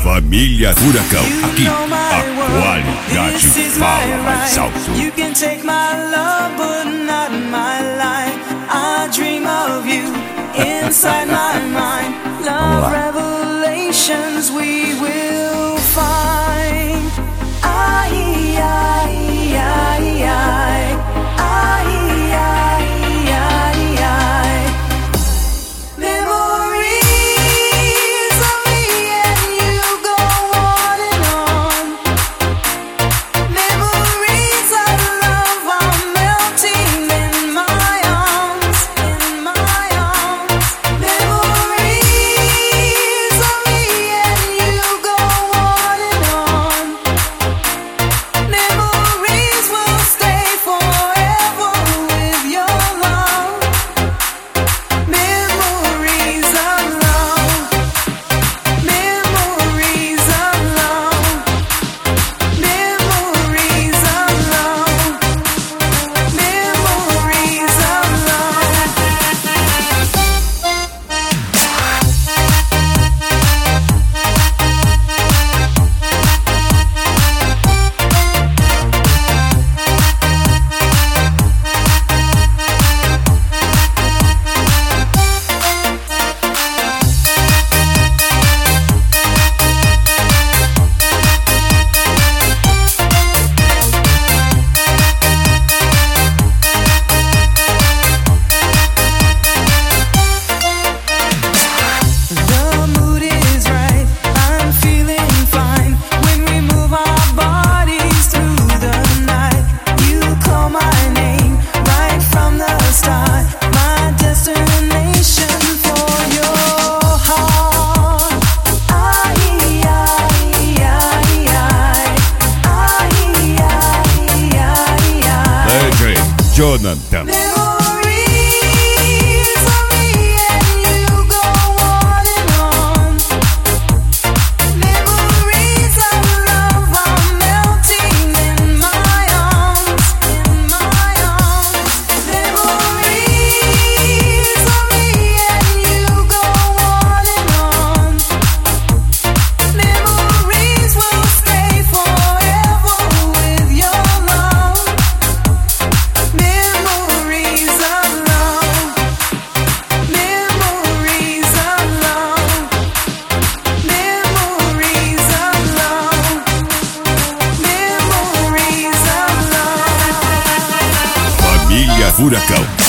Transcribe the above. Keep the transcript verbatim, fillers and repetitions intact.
Família Furacão, aqui a qualidade fala mais alto. You can take my love, but not my life. I dream of you inside my mind. Love revelations we will find. I, I, I, I, I, I, I, I. Memories of me and you go on and on. Memories of love are melting in my arms, in my arms. Memories of me and you go on and on. Memories will stay forever with your love. Memories of love. Memories of love. Memories of love. Memories of The mood is right, I'm feeling fine. When we move our bodies through the night, you call my name right from the start. My destination for your heart. I, I, I, I, I, I, I. D J Jonathan. Memories of me and you go on and on. Memories of love are melting in my arms, in my arms. Memories of me and you go on and on. Memories will stay forever with your love. Memories of love. Memories of love. Memories of love. Memories of love. Família Furacão.